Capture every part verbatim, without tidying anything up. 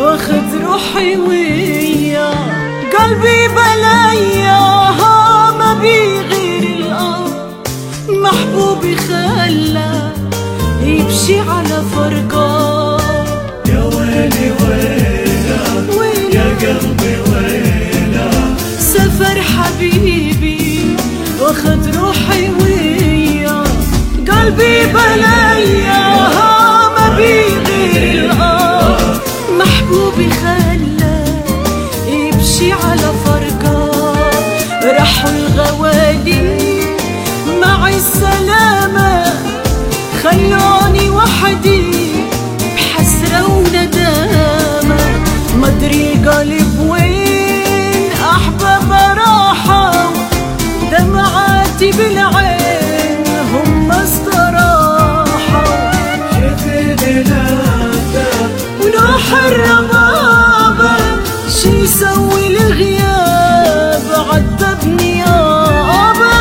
واخد روحي وياه. قلبي بلايا ما بيغير الأرض، محبوبي خلى يمشي على فرقة. يا ويلي ويلا يا قلبي ويلا، سافر حبيبي واخد روحي وياه. قلبي بلايا ما بيغير الأرض، محبوبي خلى يمشي على فرقة. راحوا الغوالي مع السلامة، خلوني وحدي بحسرة وندامة. مدري القلب وين أحباب راحوا، دمعاتي بالعين هم استراحوا. شفت نادى ونوح الربابة شي يسوي الغياب، عذبني يابا.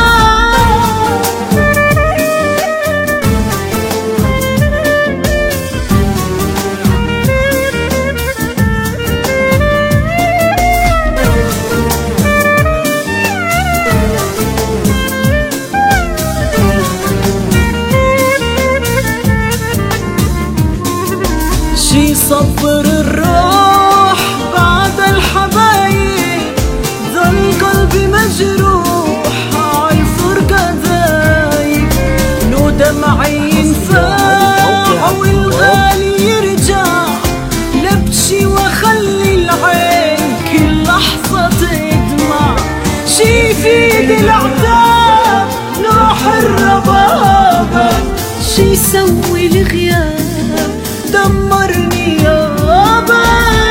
شي صبر الروح بعد الحبايب، ظل قلبي مجروح عالفرقة دايب. لو دمعي ينفاع والغالي يرجع، لبشي واخلي العين كل لحظة تدمع. شي يفيد العتاب نوح الربابة، شي يسوي الغياب دمرني يابا.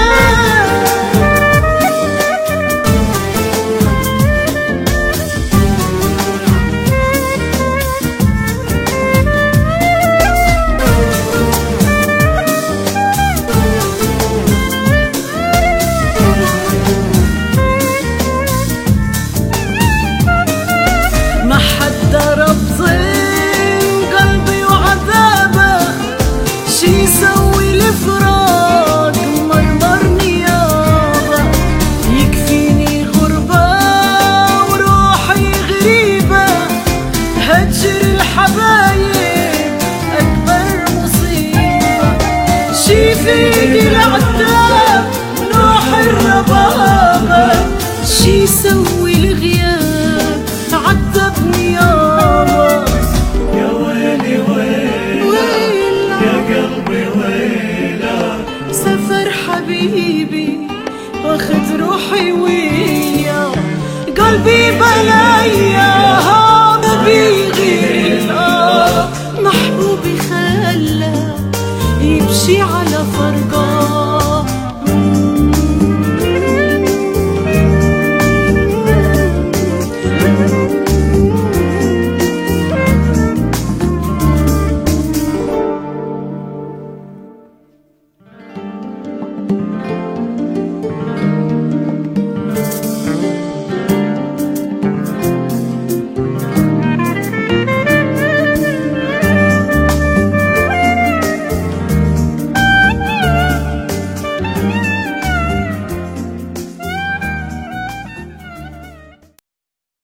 ما حد ضرب ظل قلبي وعذابه، شي يسوي الفراق مرمرني يابا. يكفيني غربة وروحي غريبة، هجر الحبايب أكبر مصيبة. شي يفيد العتاب نوح الربابة، شي يسوي الغياب عذبني يابا. يا ويلي ويلا يا قلبي ويلا، سافر حبيبي واخد روحي وياه. قلبي بلايا ما بيغير الأرض،